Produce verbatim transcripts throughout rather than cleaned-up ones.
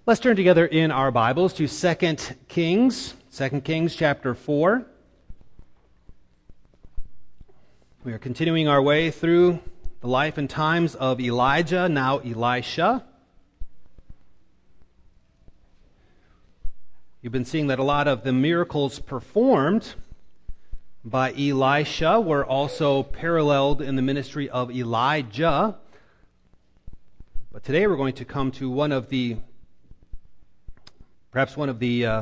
Let's turn together in our Bibles to Second Kings, Second Kings chapter four. We are continuing our way through the life and times of Elijah, now Elisha. You've been seeing that a lot of the miracles performed by Elisha were also paralleled in the ministry of Elijah. But today we're going to come to one of the Perhaps one of the uh,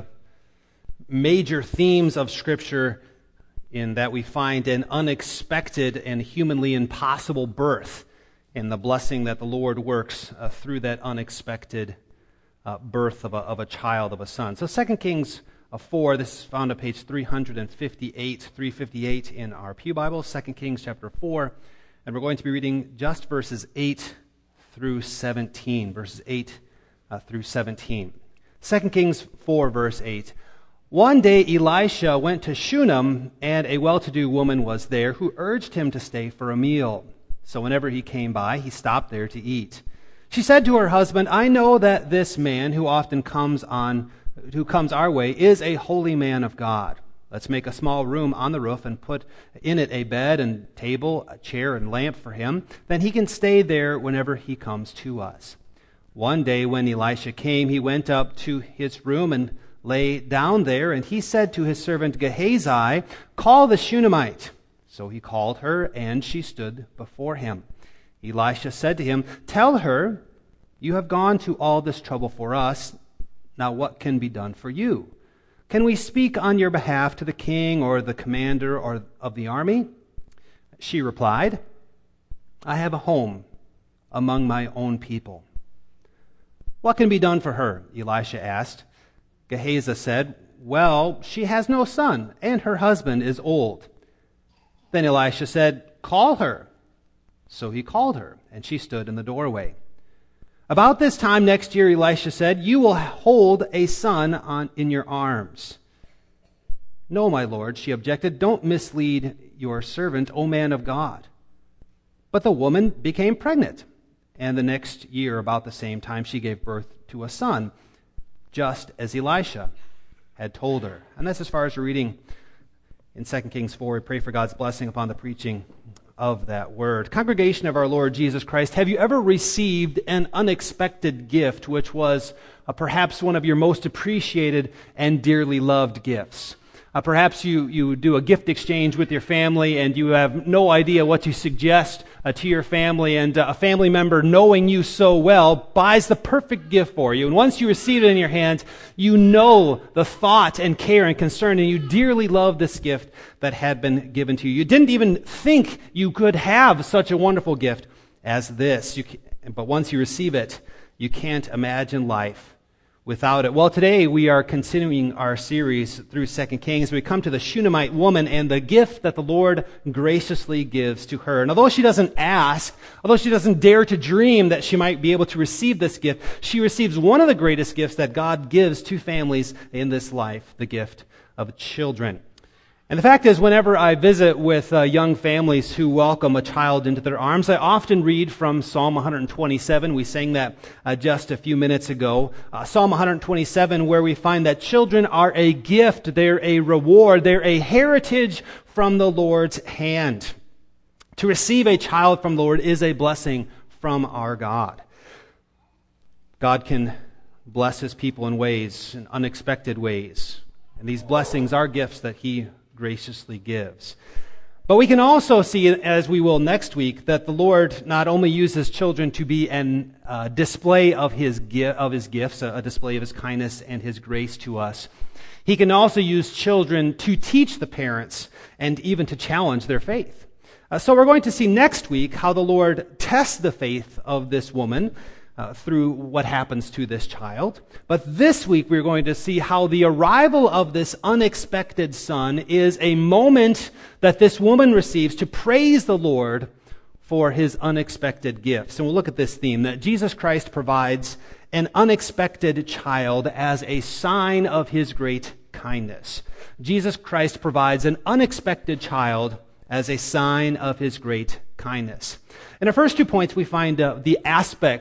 major themes of Scripture in that we find an unexpected and humanly impossible birth and the blessing that the Lord works uh, through that unexpected uh, birth of a, of a child, of a son. So Second Kings four, this is found on page three fifty-eight, three fifty-eight in our Pew Bible, Second Kings chapter four, and we're going to be reading just verses eight through seventeen, verses eight uh, through seventeen. Second Kings four, verse eight. One day Elisha went to Shunem, and a well-to-do woman was there who urged him to stay for a meal. So whenever he came by, he stopped there to eat. She said to her husband, "I know that this man who often comes on, who comes our way is a holy man of God. Let's make a small room on the roof and put in it a bed and table, a chair and lamp for him. Then he can stay there whenever he comes to us." One day when Elisha came, he went up to his room and lay down there, and he said to his servant Gehazi, "Call the Shunammite." So he called her, and she stood before him. Elisha said to him, "Tell her, you have gone to all this trouble for us. Now what can be done for you? Can we speak on your behalf to the king or the commander or of the army?" She replied, "I have a home among my own people." "What can be done for her?" Elisha asked. Gehazi said, "Well, she has no son, and her husband is old." Then Elisha said, "Call her." So he called her, and she stood in the doorway. About this time next year, Elisha said, "You will hold a son on, in your arms." "No, my lord," she objected, "don't mislead your servant, O man of God." But the woman became pregnant. And the next year, about the same time, she gave birth to a son, just as Elisha had told her. And that's as far as we're reading in Second Kings four. We pray for God's blessing upon the preaching of that word. Congregation of our Lord Jesus Christ, have you ever received an unexpected gift, which was uh, perhaps one of your most appreciated and dearly loved gifts? Uh, perhaps you, you do a gift exchange with your family and you have no idea what to suggest uh, to your family, and uh, a family member, knowing you so well, buys the perfect gift for you. And once you receive it in your hands, you know the thought and care and concern, and you dearly love this gift that had been given to you. You didn't even think you could have such a wonderful gift as this. You can, but once you receive it, you can't imagine life without it. Well, today we are continuing our series through Second Kings. We come to the Shunammite woman and the gift that the Lord graciously gives to her. And although she doesn't ask, although she doesn't dare to dream that she might be able to receive this gift, she receives one of the greatest gifts that God gives to families in this life, the gift of children. And the fact is, whenever I visit with uh, young families who welcome a child into their arms, I often read from Psalm one twenty-seven. We sang that uh, just a few minutes ago. Uh, Psalm one twenty-seven, where we find that children are a gift, they're a reward, they're a heritage from the Lord's hand. To receive a child from the Lord is a blessing from our God. God can bless His people in ways, in unexpected ways. And these blessings are gifts that He graciously gives. But we can also see, as we will next week, that the Lord not only uses children to be an uh, display of his gi- of his gifts, a, a display of His kindness and His grace to us. He can also use children to teach the parents and even to challenge their faith. Uh, so we're going to see next week how the Lord tests the faith of this woman Uh, through what happens to this child. But this week we're going to see how the arrival of this unexpected son is a moment that this woman receives to praise the Lord for His unexpected gifts. And we'll look at this theme, that Jesus Christ provides an unexpected child as a sign of His great kindness. Jesus Christ provides an unexpected child as a sign of His great kindness. In our first two points, we find uh, the aspects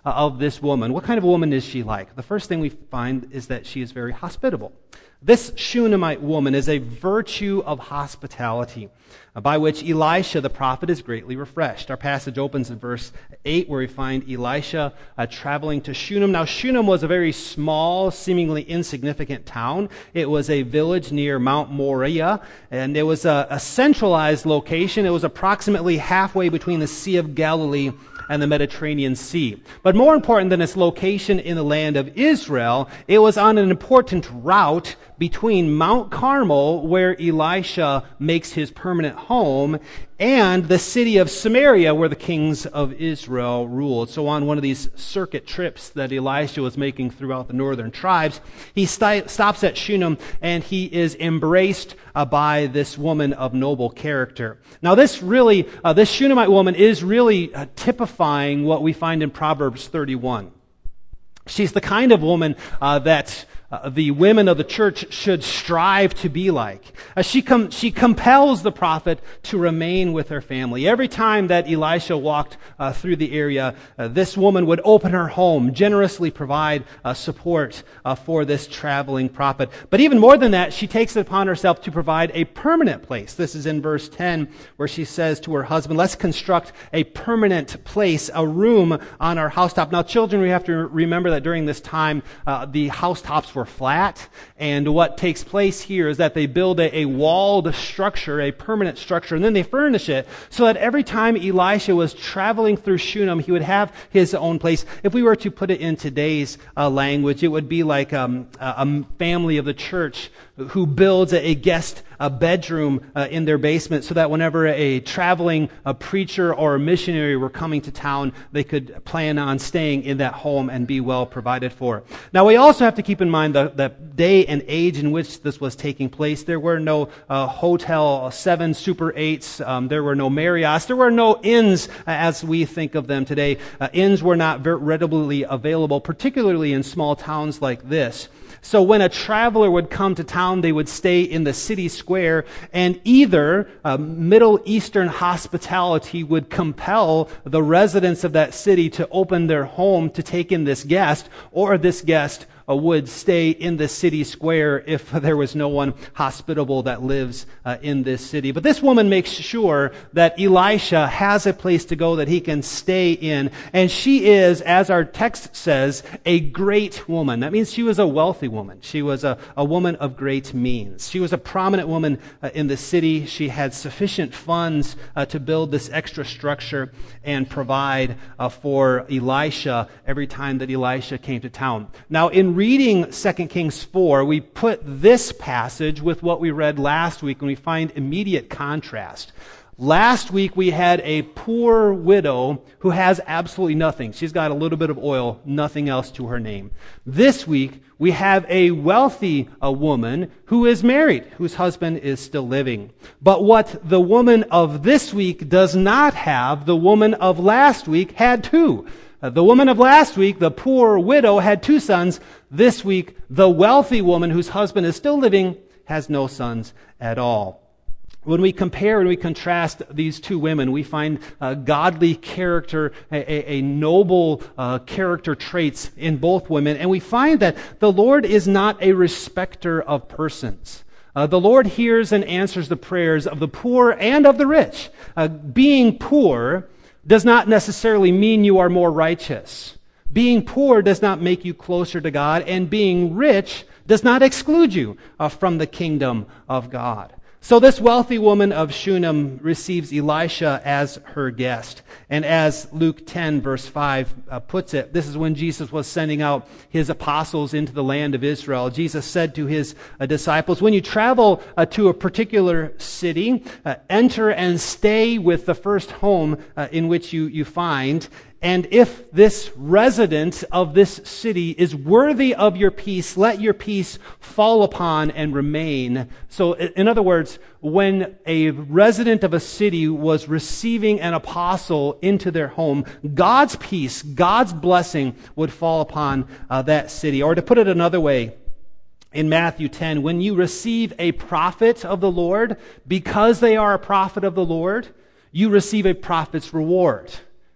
of this woman. What kind of woman is she like? The first thing we find is that she is very hospitable. This Shunammite woman is a virtue of hospitality, by which Elisha the prophet is greatly refreshed. Our passage opens in verse eight, where we find Elisha uh, traveling to Shunem. Now, Shunem was a very small, seemingly insignificant town. It was a village near Mount Moriah, and it was a, a centralized location. It was approximately halfway between the Sea of Galilee and the Mediterranean Sea. But more important than its location in the land of Israel, it was on an important route between Mount Carmel, where Elisha makes his permanent home, and the city of Samaria, where the kings of Israel ruled. So on one of these circuit trips that Elisha was making throughout the northern tribes, he st- stops at Shunem, and he is embraced uh, by this woman of noble character. Now this really, uh, this Shunammite woman is really uh, typifying what we find in Proverbs thirty-one. She's the kind of woman uh, that uh, the women of the church should strive to be like. Uh, she com- she compels the prophet to remain with her family. Every time that Elisha walked uh, through the area, uh, this woman would open her home, generously provide uh, support uh, for this traveling prophet. But even more than that, she takes it upon herself to provide a permanent place. This is in verse ten, where she says to her husband, let's construct a permanent place, a room on our housetop. Now, children, we have to remember that during this time, uh, the housetops were flat, and what takes place here is that they build a, a walled structure, a permanent structure, and then they furnish it so that every time Elisha was traveling through Shunem, he would have his own place. If we were to put it in today's uh, language, it would be like um, a, a family of the church who builds a, a guest a bedroom uh, in their basement so that whenever a traveling a preacher or a missionary were coming to town, they could plan on staying in that home and be well provided for. Now, we also have to keep in mind the, the day and age in which this was taking place. There were no uh, Hotel seven Super eights. Um, there were no Marriotts. There were no inns uh, as we think of them today. Uh, inns were not very readily available, particularly in small towns like this. So when a traveler would come to town, they would stay in the city square, and either uh, Middle Eastern hospitality would compel the residents of that city to open their home to take in this guest, or this guest uh, would stay in the city square if there was no one hospitable that lives uh, in this city. But this woman makes sure that Elisha has a place to go that he can stay in, and she is, as our text says, a great woman. That means she was a wealthy woman. She was a, a woman of great means. She was a prominent woman uh, in the city. She had sufficient funds uh, to build this extra structure and provide uh, for Elisha every time that Elisha came to town. Now, in reading Second Kings four, we put this passage with what we read last week, and we find immediate contrast. Last week we had a poor widow who has absolutely nothing. She's got a little bit of oil, nothing else to her name. This week we have a wealthy a woman who is married, whose husband is still living. But what the woman of this week does not have, the woman of last week had too. Uh, the woman of last week, the poor widow, had two sons. This week, the wealthy woman whose husband is still living has no sons at all. When we compare and we contrast these two women, we find uh, godly character, a, a, a noble uh, character traits in both women, and we find that the Lord is not a respecter of persons. Uh, the Lord hears and answers the prayers of the poor and of the rich. Uh, being poor does not necessarily mean you are more righteous. Being poor does not make you closer to God, and being rich does not exclude you uh, from the kingdom of God. So this wealthy woman of Shunem receives Elisha as her guest. And as Luke ten verse five uh, puts it, this is when Jesus was sending out his apostles into the land of Israel. Jesus said to his uh, disciples, when you travel uh, to a particular city, uh, enter and stay with the first home uh, in which you, you find. And if this resident of this city is worthy of your peace, let your peace fall upon and remain. So, in other words, when a resident of a city was receiving an apostle into their home, God's peace, God's blessing would fall upon uh, that city. Or to put it another way, in Matthew ten, when you receive a prophet of the Lord, because they are a prophet of the Lord, you receive a prophet's reward.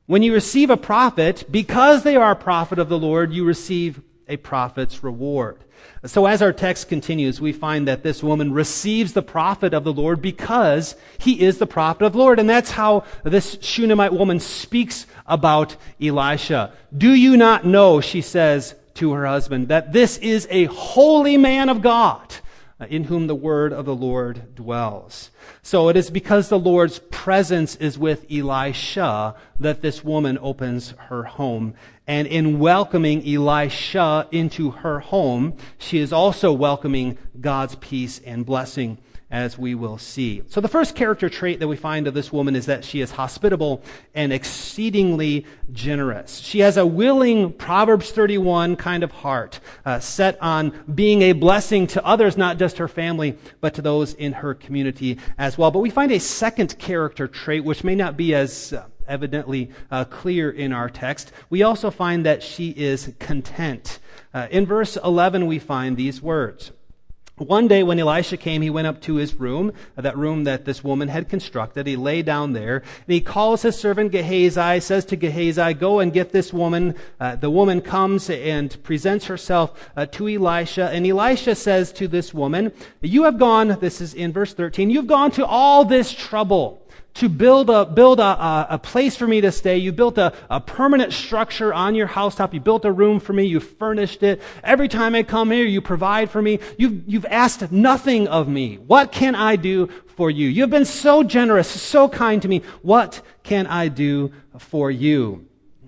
When you receive a prophet, because they are a prophet of the Lord, you receive a prophet's reward. So as our text continues, we find that this woman receives the prophet of the Lord because he is the prophet of the Lord. And that's how this Shunammite woman speaks about Elisha. Do you not know, she says to her husband, that this is a holy man of God, in whom the word of the Lord dwells. So it is because the Lord's presence is with Elisha that this woman opens her home. And in welcoming Elisha into her home, she is also welcoming God's peace and blessing, as we will see. So the first character trait that we find of this woman is that she is hospitable and exceedingly generous. She has a willing Proverbs thirty-one kind of heart, uh, set on being a blessing to others, not just her family, but to those in her community as well. But we find a second character trait, which may not be as uh, evidently uh, clear in our text. We also find that she is content. Uh, in verse eleven, we find these words. One day when Elisha came, he went up to his room, that room that this woman had constructed. He lay down there, and he calls his servant Gehazi, says to Gehazi, go and get this woman. Uh, the woman comes and presents herself uh, to Elisha, and Elisha says to this woman, you have gone, this is in verse thirteen, you've gone to all this trouble to build a build a, a, a place for me to stay. You built a, a permanent structure on your housetop. You built a room for me. You furnished it. Every time I come here, you provide for me. You've, you've asked nothing of me. What can I do for you? You've been so generous, so kind to me. What can I do for you?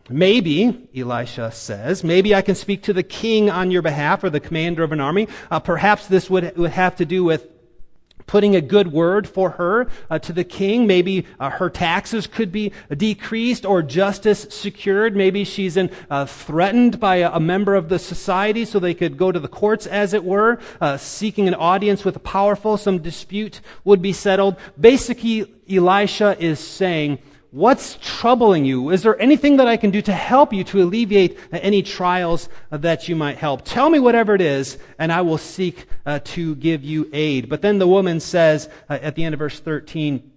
Maybe, Elisha says, maybe I can speak to the king on your behalf or the commander of an army. Uh, perhaps this would, would have to do with putting a good word for her uh, to the king. Maybe uh, her taxes could be decreased or justice secured. Maybe she's in, uh, threatened by a, a member of the society so they could go to the courts, as it were, uh, seeking an audience with the powerful. Some dispute would be settled. Basically, Elisha is saying, what's troubling you? Is there anything that I can do to help you, to alleviate any trials that you might help? Tell me whatever it is, and I will seek uh, to give you aid. But then the woman says, uh, at the end of verse thirteen,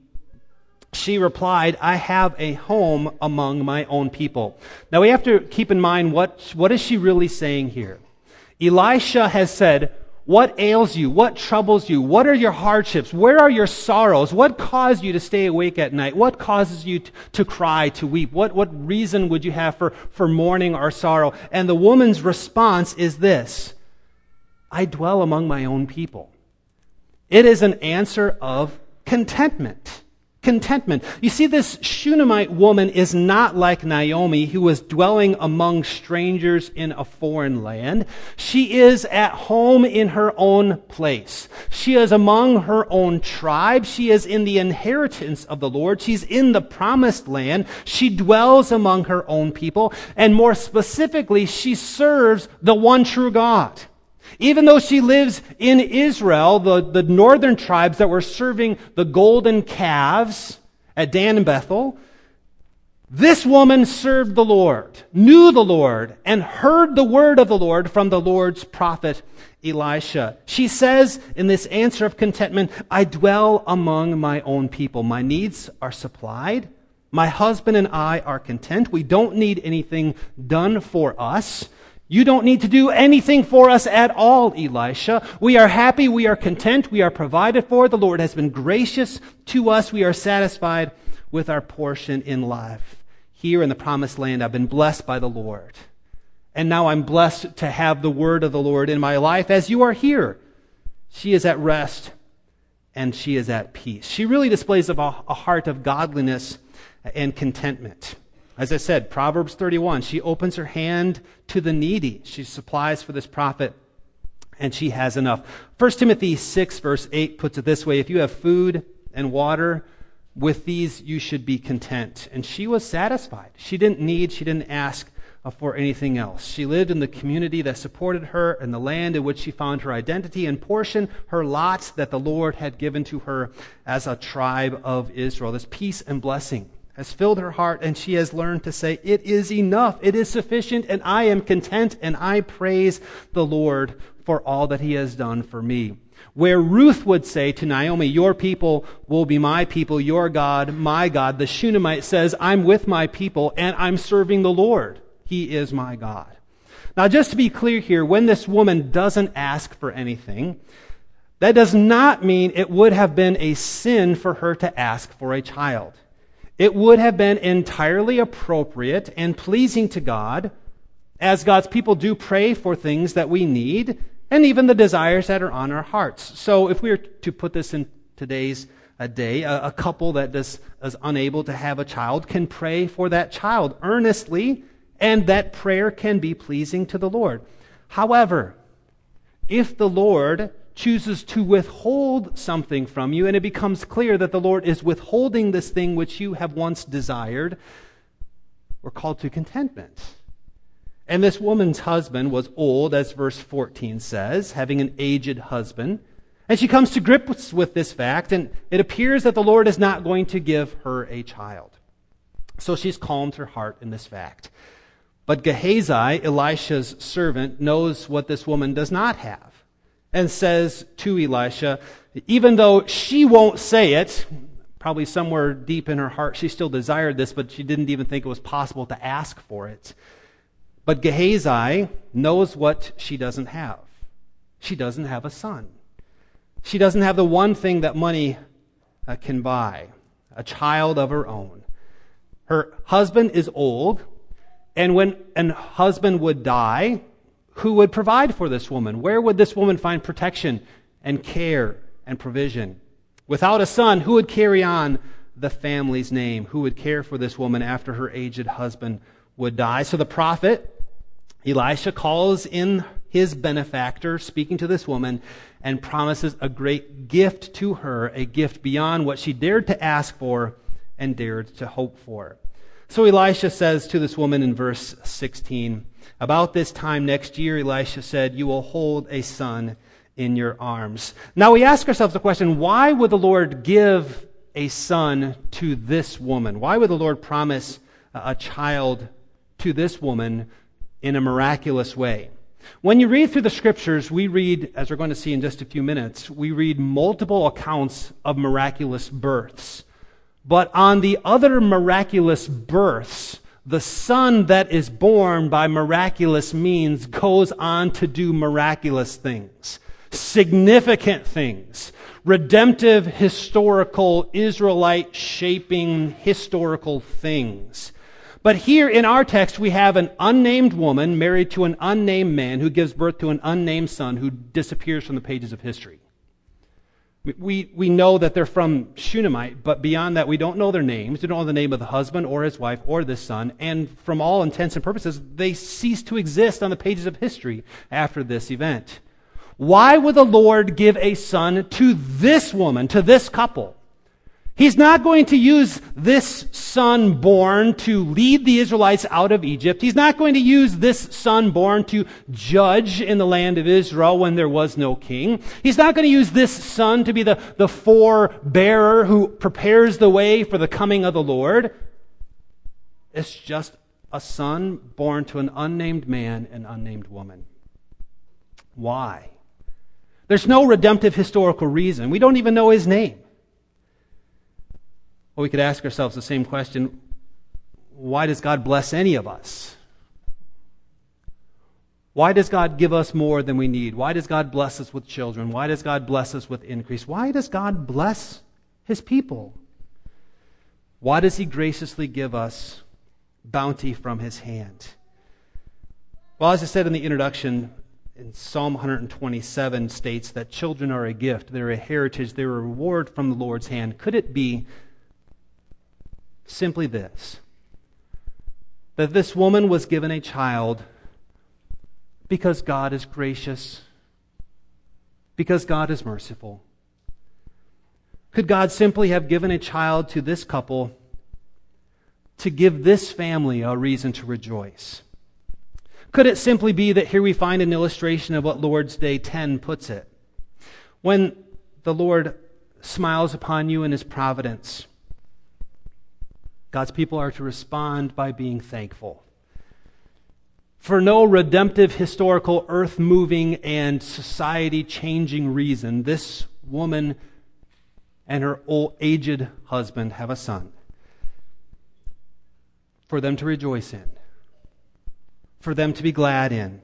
she replied, I have a home among my own people. Now we have to keep in mind, what, what is she really saying here? Elisha has said, what ails you? What troubles you? What are your hardships? Where are your sorrows? What caused you to stay awake at night? What causes you to, to cry, to weep? What, what reason would you have for, for mourning or sorrow? And the woman's response is this: I dwell among my own people. It is an answer of contentment. Contentment. You see, this Shunammite woman is not like Naomi, who was dwelling among strangers in a foreign land. She is at home in her own place. She is among her own tribe. She is in the inheritance of the Lord. She's in the promised land. She dwells among her own people. And more specifically, she serves the one true God. Even though she lives in Israel, the, the northern tribes that were serving the golden calves at Dan and Bethel, this woman served the Lord, knew the Lord, and heard the word of the Lord from the Lord's prophet Elisha. She says in this answer of contentment, I dwell among my own people. My needs are supplied. My husband and I are content. We don't need anything done for us. You don't need to do anything for us at all, Elisha. We are happy. We are content. We are provided for. The Lord has been gracious to us. We are satisfied with our portion in life. Here in the promised land, I've been blessed by the Lord. And now I'm blessed to have the word of the Lord in my life as you are here. She is at rest and she is at peace. She really displays a heart of godliness and contentment. As I said, Proverbs thirty-one, she opens her hand to the needy. She supplies for this prophet, and she has enough. First Timothy six, verse eight puts it this way: if you have food and water, with these you should be content. And she was satisfied. She didn't need, she didn't ask for anything else. She lived in the community that supported her and the land in which she found her identity and portion, her lot that the Lord had given to her as a tribe of Israel. This peace and blessing has filled her heart, and she has learned to say, it is enough, it is sufficient, and I am content, and I praise the Lord for all that he has done for me. Where Ruth would say to Naomi, your people will be my people, your God, my God. The Shunammite says, I'm with my people and I'm serving the Lord. He is my God. Now, just to be clear here, when this woman doesn't ask for anything, that does not mean it would have been a sin for her to ask for a child. It would have been entirely appropriate and pleasing to God, as God's people do pray for things that we need, and even the desires that are on our hearts. So if we were to put this in today's uh, day, a, a couple that is, is unable to have a child can pray for that child earnestly, and that prayer can be pleasing to the Lord. However, if the Lord chooses to withhold something from you, and it becomes clear that the Lord is withholding this thing which you have once desired, we're called to contentment. And this woman's husband was old, as verse fourteen says, having an aged husband. And she comes to grips with this fact, and it appears that the Lord is not going to give her a child. So she's calmed her heart in this fact. But Gehazi, Elisha's servant, knows what this woman does not have, and says to Elisha, even though she won't say it, probably somewhere deep in her heart she still desired this, but she didn't even think it was possible to ask for it. But Gehazi knows what she doesn't have. She doesn't have a son. She doesn't have the one thing that money uh, can buy, a child of her own. Her husband is old, and when a husband would die, who would provide for this woman? Where would this woman find protection and care and provision? Without a son, who would carry on the family's name? Who would care for this woman after her aged husband would die? So the prophet Elisha calls in his benefactor, speaking to this woman, and promises a great gift to her, a gift beyond what she dared to ask for and dared to hope for. So Elisha says to this woman in verse sixteen, about this time next year, Elisha said, you will hold a son in your arms. Now we ask ourselves the question, why would the Lord give a son to this woman? Why would the Lord promise a child to this woman in a miraculous way? When you read through the scriptures, we read, as we're going to see in just a few minutes, we read multiple accounts of miraculous births. But on the other miraculous births, the son that is born by miraculous means goes on to do miraculous things, significant things, redemptive, historical, Israelite-shaping historical things. But here in our text, we have an unnamed woman married to an unnamed man who gives birth to an unnamed son who disappears from the pages of history. We, we know that they're from Shunammite, but beyond that, we don't know their names. We don't know the name of the husband or his wife or this son. And from all intents and purposes, they cease to exist on the pages of history after this event. Why would the Lord give a son to this woman, to this couple? He's not going to use this son born to lead the Israelites out of Egypt. He's not going to use this son born to judge in the land of Israel when there was no king. He's not going to use this son to be the, the forebearer who prepares the way for the coming of the Lord. It's just a son born to an unnamed man and unnamed woman. Why? There's no redemptive historical reason. We don't even know his name. Well, we could ask ourselves the same question, why does God bless any of us? Why does God give us more than we need? Why does God bless us with children? Why does God bless us with increase? Why does God bless his people? Why does he graciously give us bounty from his hand? Well, as I said in the introduction, in Psalm one twenty-seven states that children are a gift, they're a heritage, they're a reward from the Lord's hand. Could it be simply this, that this woman was given a child because God is gracious, because God is merciful? Could God simply have given a child to this couple to give this family a reason to rejoice? Could it simply be that here we find an illustration of what Lord's Day ten puts it? When the Lord smiles upon you in his providence, God's people are to respond by being thankful. For no redemptive, historical, earth-moving, and society-changing reason, this woman and her old, aged husband have a son for them to rejoice in, for them to be glad in,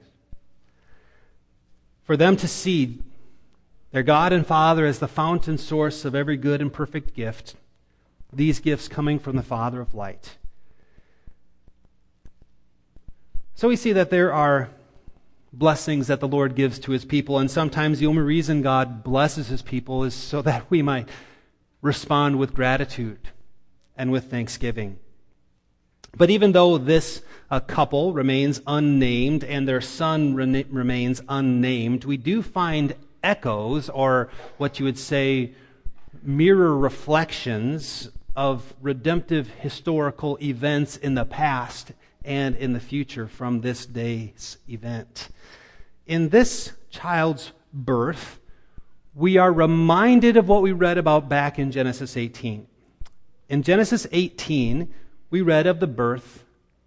for them to see their God and Father as the fountain source of every good and perfect gift, these gifts coming from the Father of light. So we see that there are blessings that the Lord gives to His people, and sometimes the only reason God blesses His people is so that we might respond with gratitude and with thanksgiving. But even though this uh, couple remains unnamed and their son re- remains unnamed, we do find echoes, or what you would say, mirror reflections of redemptive historical events in the past and in the future from this day's event. In this child's birth, we are reminded of what we read about back in Genesis eighteen. In Genesis eighteen, we read of the birth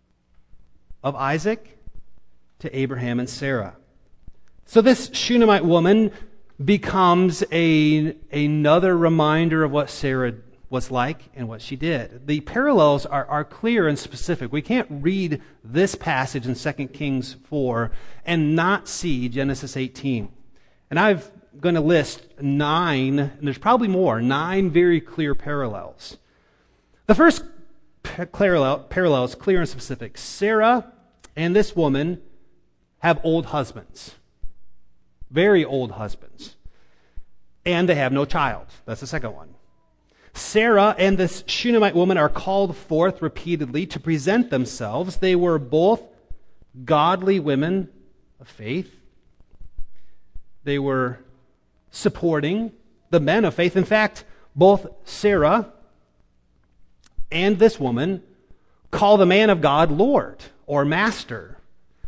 of Isaac to Abraham and Sarah. So this Shunammite woman becomes a, another reminder of what Sarah was like and what she did. The parallels are, are clear and specific. We can't read this passage in Second Kings four and not see Genesis eighteen. And I'm going to list nine, and there's probably more, nine very clear parallels. The first parallel, parallel is clear and specific. Sarah and this woman have old husbands. Very old husbands. And they have no child. That's the second one. Sarah and this Shunammite woman are called forth repeatedly to present themselves. They were both godly women of faith. They were supporting the men of faith. In fact, both Sarah and this woman call the man of God Lord or Master.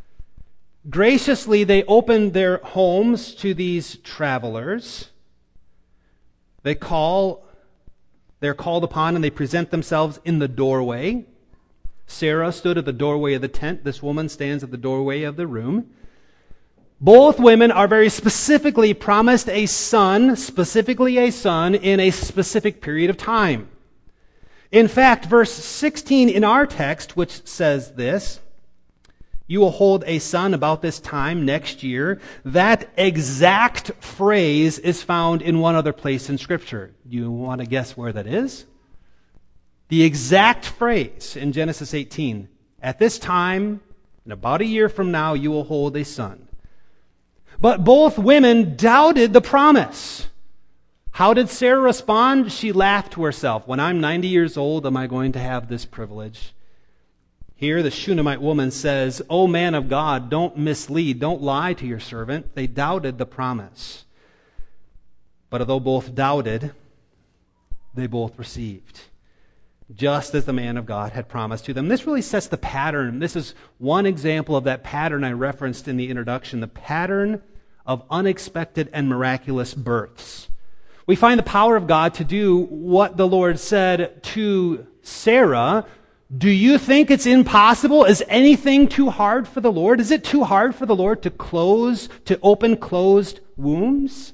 Graciously, they open their homes to these travelers. They call, they're called upon and they present themselves in the doorway. Sarah stood at the doorway of the tent. This woman stands at the doorway of the room. Both women are very specifically promised a son, specifically a son, in a specific period of time. In fact, verse sixteen in our text, which says this, "You will hold a son about this time next year," that exact phrase is found in one other place in Scripture. You want to guess where that is? The exact phrase in Genesis eighteen. "At this time, in about a year from now, you will hold a son." But both women doubted the promise. How did Sarah respond? She laughed to herself. When I'm ninety years old, am I going to have this privilege? Here, the Shunammite woman says, "O man of God, don't mislead, don't lie to your servant." They doubted the promise. But although both doubted, they both received, just as the man of God had promised to them. This really sets the pattern. This is one example of that pattern I referenced in the introduction, the pattern of unexpected and miraculous births. We find the power of God to do what the Lord said to Sarah. Do you think it's impossible? Is anything too hard for the Lord? Is it too hard for the Lord to close, to open closed wombs?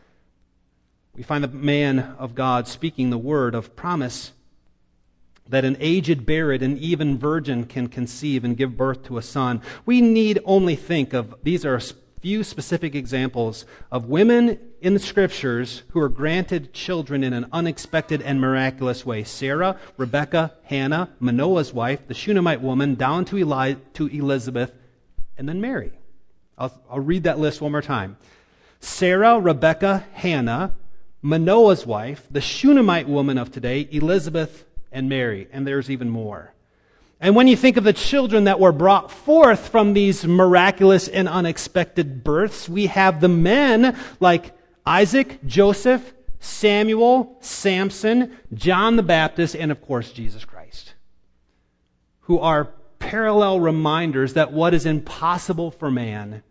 We find the man of God speaking the word of promise that an aged, barren, and even virgin can conceive and give birth to a son. We need only think of, these are a few specific examples of women in the Scriptures who are granted children in an unexpected and miraculous way. Sarah, Rebecca, Hannah, Manoah's wife, the Shunammite woman, down to, Eli- to Elizabeth, and then Mary. I'll, I'll read that list one more time. Sarah, Rebecca, Hannah, Manoah's wife, the Shunammite woman of today, Elizabeth, and Mary. And there's even more. And when you think of the children that were brought forth from these miraculous and unexpected births, we have the men like Isaac, Joseph, Samuel, Samson, John the Baptist, and of course Jesus Christ, who are parallel reminders that what is impossible for man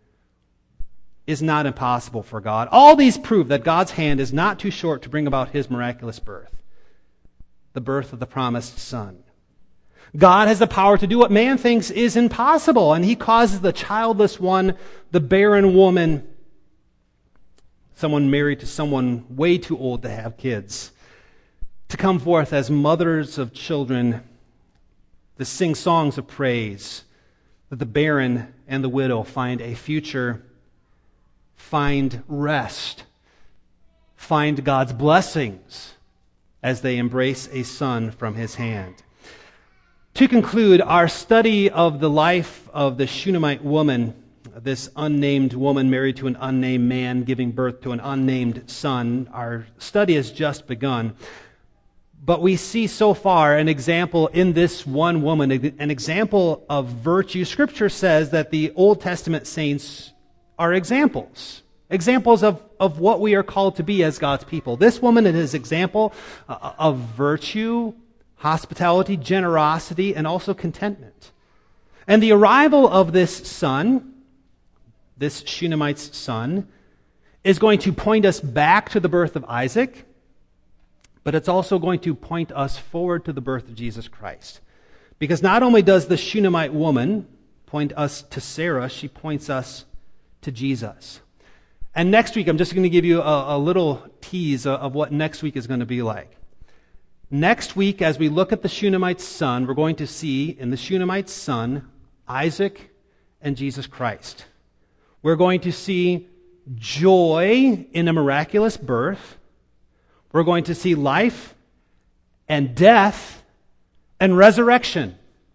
is not impossible for God. All these prove that God's hand is not too short to bring about His miraculous birth, the birth of the promised Son. God has the power to do what man thinks is impossible, and he causes the childless one, the barren woman, someone married to someone way too old to have kids, to come forth as mothers of children, to sing songs of praise, that the barren and the widow find a future, find rest, find God's blessings as they embrace a son from his hand. To conclude, our study of the life of the Shunammite woman, this unnamed woman married to an unnamed man, giving birth to an unnamed son, our study has just begun. But we see so far an example in this one woman, an example of virtue. Scripture says that the Old Testament saints are examples, examples of, of what we are called to be as God's people. This woman is an example of virtue, hospitality, generosity, and also contentment. And the arrival of this son, this Shunammite's son, is going to point us back to the birth of Isaac, but it's also going to point us forward to the birth of Jesus Christ. Because not only does the Shunammite woman point us to Sarah, she points us to Jesus. And next week, I'm just going to give you a, a little tease of what next week is going to be like. Next week, as we look at the Shunammite's son, we're going to see in the Shunammite's son, Isaac and Jesus Christ. We're going to see joy in a miraculous birth. We're going to see life and death and resurrection.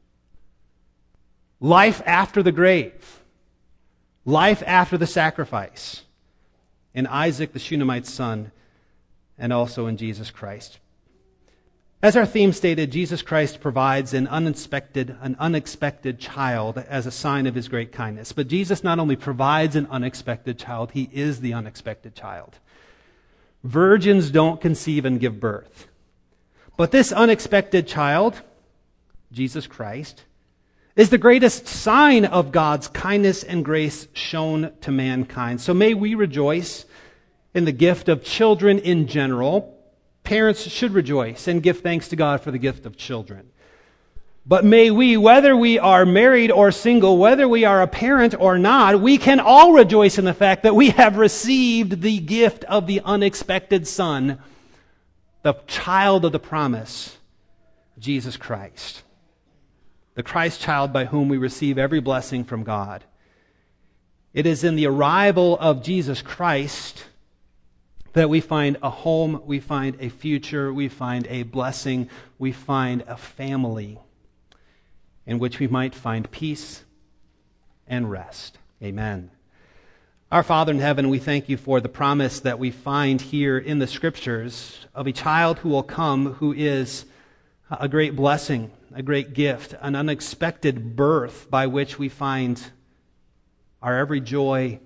Life after the grave. Life after the sacrifice. In Isaac, the Shunammite's son, and also in Jesus Christ. As our theme stated, Jesus Christ provides an unexpected, an unexpected child as a sign of his great kindness. But Jesus not only provides an unexpected child, he is the unexpected child. Virgins don't conceive and give birth. But this unexpected child, Jesus Christ, is the greatest sign of God's kindness and grace shown to mankind. So may we rejoice in the gift of children in general. Parents should rejoice and give thanks to God for the gift of children. But may we, whether we are married or single, whether we are a parent or not, we can all rejoice in the fact that we have received the gift of the unexpected Son, the child of the promise, Jesus Christ. The Christ child by whom we receive every blessing from God. It is in the arrival of Jesus Christ that we find a home, we find a future, we find a blessing, we find a family in which we might find peace and rest. Amen. Our Father in heaven, we thank you for the promise that we find here in the Scriptures of a child who will come who is a great blessing, a great gift, an unexpected birth by which we find our every joy,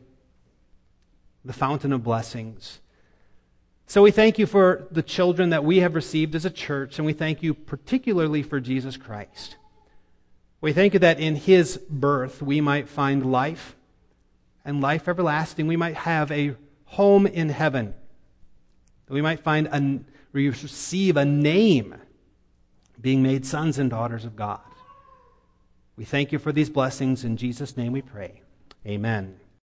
the fountain of blessings. So we thank you for the children that we have received as a church, and we thank you particularly for Jesus Christ. We thank you that in his birth we might find life and life everlasting. We might have a home in heaven. That we might find a, receive a name, being made sons and daughters of God. We thank you for these blessings. In Jesus' name we pray. Amen.